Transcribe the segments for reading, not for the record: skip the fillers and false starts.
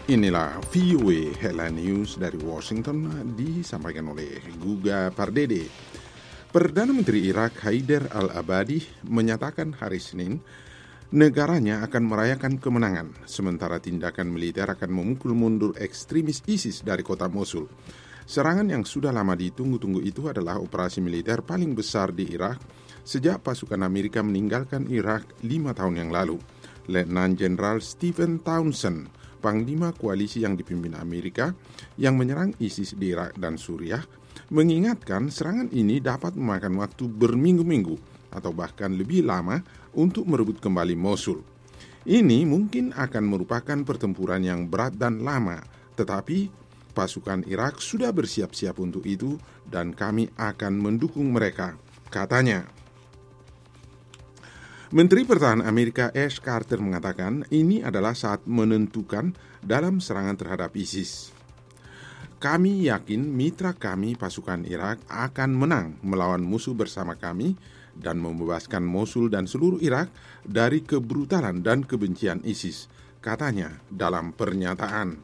Inilah VOA Headline News dari Washington disampaikan oleh Guga Pardede. Perdana Menteri Irak Haider al-Abadi menyatakan hari Senin negaranya akan merayakan kemenangan, sementara tindakan militer akan memukul mundur ekstremis ISIS dari kota Mosul. Serangan yang sudah lama ditunggu-tunggu itu adalah operasi militer paling besar di Irak sejak pasukan Amerika meninggalkan Irak 5 tahun yang lalu. Letnan Jenderal Stephen Townsend, Panglima koalisi yang dipimpin Amerika yang menyerang ISIS di Irak dan Suriah, mengingatkan serangan ini dapat memakan waktu berminggu-minggu atau bahkan lebih lama untuk merebut kembali Mosul. Ini mungkin akan merupakan pertempuran yang berat dan lama, tetapi pasukan Irak sudah bersiap-siap untuk itu dan kami akan mendukung mereka, katanya. Menteri Pertahanan Amerika Ash Carter mengatakan ini adalah saat menentukan dalam serangan terhadap ISIS. Kami yakin mitra kami pasukan Irak akan menang melawan musuh bersama kami dan membebaskan Mosul dan seluruh Irak dari kebrutalan dan kebencian ISIS, katanya dalam pernyataan.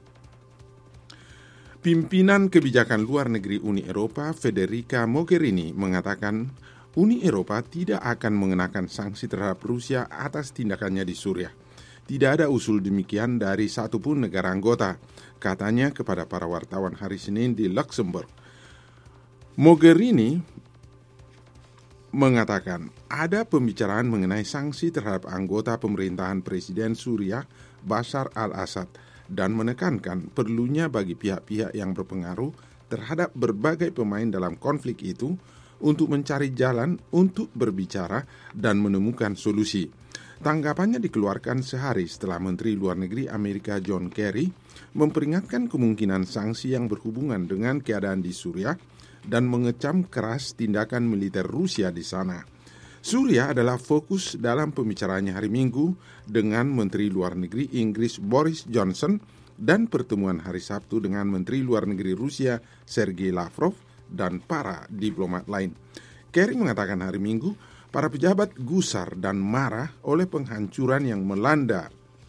Pimpinan Kebijakan Luar Negeri Uni Eropa Federica Mogherini mengatakan Uni Eropa tidak akan mengenakan sanksi terhadap Rusia atas tindakannya di Suriah. Tidak ada usul demikian dari satupun negara anggota, katanya kepada para wartawan hari Senin di Luxembourg. Mogherini mengatakan ada pembicaraan mengenai sanksi terhadap anggota pemerintahan Presiden Suriah Bashar al-Assad dan menekankan perlunya bagi pihak-pihak yang berpengaruh terhadap berbagai pemain dalam konflik itu untuk mencari jalan untuk berbicara dan menemukan solusi. Tanggapannya dikeluarkan sehari setelah Menteri Luar Negeri Amerika John Kerry memperingatkan kemungkinan sanksi yang berhubungan dengan keadaan di Suriah dan mengecam keras tindakan militer Rusia di sana. Suriah adalah fokus dalam pembicaraannya hari Minggu dengan Menteri Luar Negeri Inggris Boris Johnson dan pertemuan hari Sabtu dengan Menteri Luar Negeri Rusia Sergei Lavrov dan para diplomat lain. Kerry mengatakan hari Minggu, para pejabat gusar dan marah oleh penghancuran yang melanda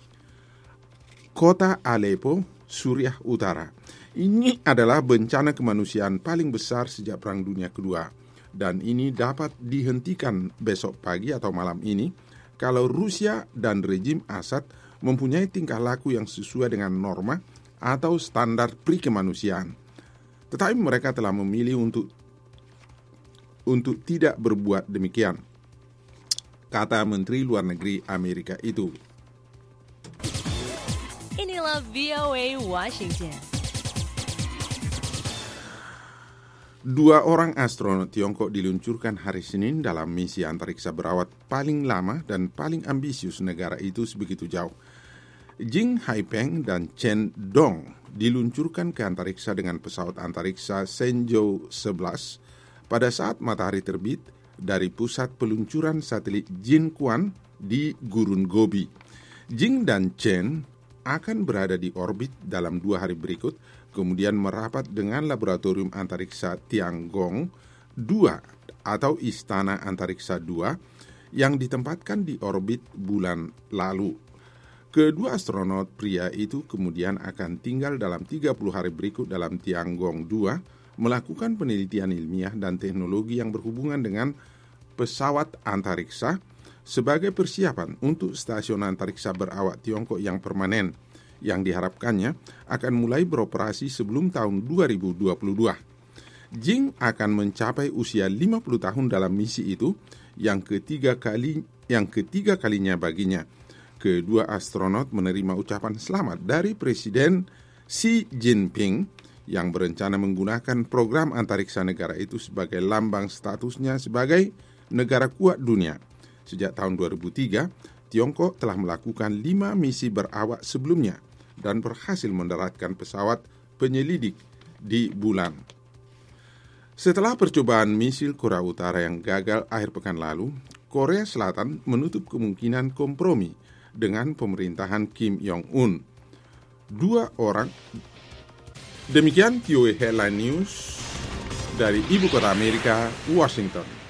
kota Aleppo, Suriah Utara. Ini adalah bencana kemanusiaan paling besar sejak Perang Dunia Kedua, dan ini dapat dihentikan besok pagi atau malam ini kalau Rusia dan rejim Assad mempunyai tingkah laku yang sesuai dengan norma atau standar perikemanusiaan. Tetapi mereka telah memilih untuk tidak berbuat demikian, kata Menteri Luar Negeri Amerika itu. Inilah VOA Washington. 2 orang astronot Tiongkok diluncurkan hari Senin dalam misi antariksa berawat paling lama dan paling ambisius negara itu sebegitu jauh. Jing Haipeng dan Chen Dong diluncurkan ke antariksa dengan pesawat antariksa Shenzhou 11 pada saat matahari terbit dari pusat peluncuran satelit Jianquan di Gurun Gobi. Jing dan Chen akan berada di orbit dalam 2 hari berikut, kemudian merapat dengan laboratorium antariksa Tiangong 2 atau Istana Antariksa 2 yang ditempatkan di orbit bulan lalu. Kedua astronot pria itu kemudian akan tinggal dalam 30 hari berikut dalam Tiangong 2, melakukan penelitian ilmiah dan teknologi yang berhubungan dengan pesawat antariksa sebagai persiapan untuk stasiun antariksa berawak Tiongkok yang permanen, yang diharapkannya akan mulai beroperasi sebelum tahun 2022. Jing akan mencapai usia 50 tahun dalam misi itu, yang ketiga kalinya baginya. Kedua astronot menerima ucapan selamat dari Presiden Xi Jinping yang berencana menggunakan program antariksa negara itu sebagai lambang statusnya sebagai negara kuat dunia. Sejak tahun 2003, Tiongkok telah melakukan 5 misi berawak sebelumnya dan berhasil mendaratkan pesawat penyelidik di bulan. Setelah percobaan misil Korea Utara yang gagal akhir pekan lalu, Korea Selatan menutup kemungkinan kompromi dengan pemerintahan Kim Jong-un. 2 orang. Demikian VOA Headline News dari Ibu Kota Amerika, Washington.